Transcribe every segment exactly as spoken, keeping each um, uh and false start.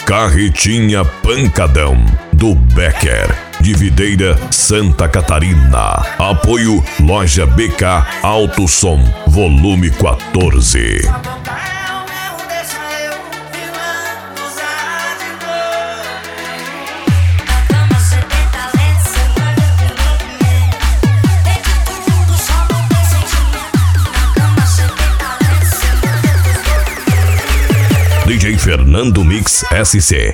Carretinha Pancadão, do Becker, de Videira, Santa Catarina. Apoio Loja B K Alto Som, volume quatorze. D J Fernando Mix S C.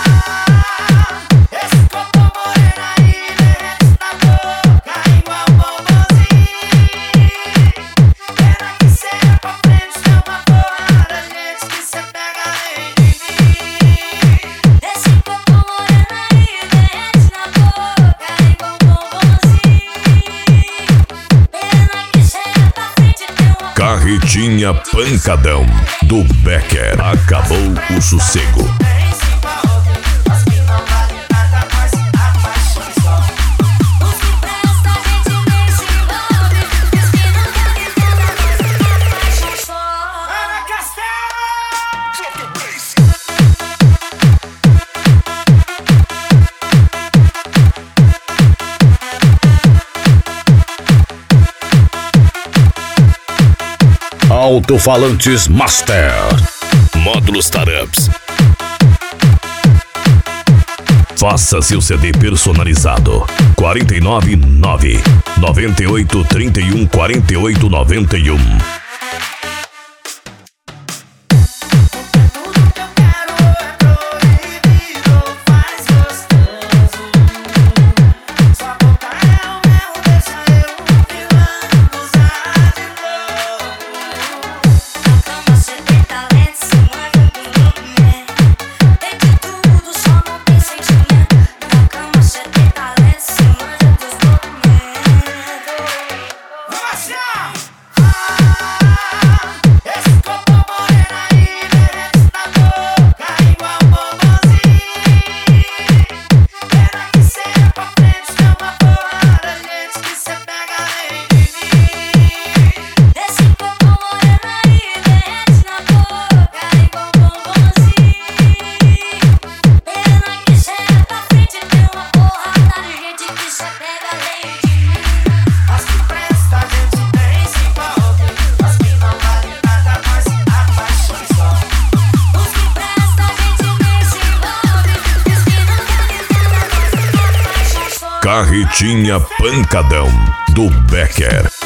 Carretinha Pancadão, do Becker. Acabou o sossego. Alto-falantes Master. Módulos Tarups. Faça seu C D personalizado. quatro nove nove, nove oito três um, quatro oito nove um. Carretinha Pancadão, do Becker.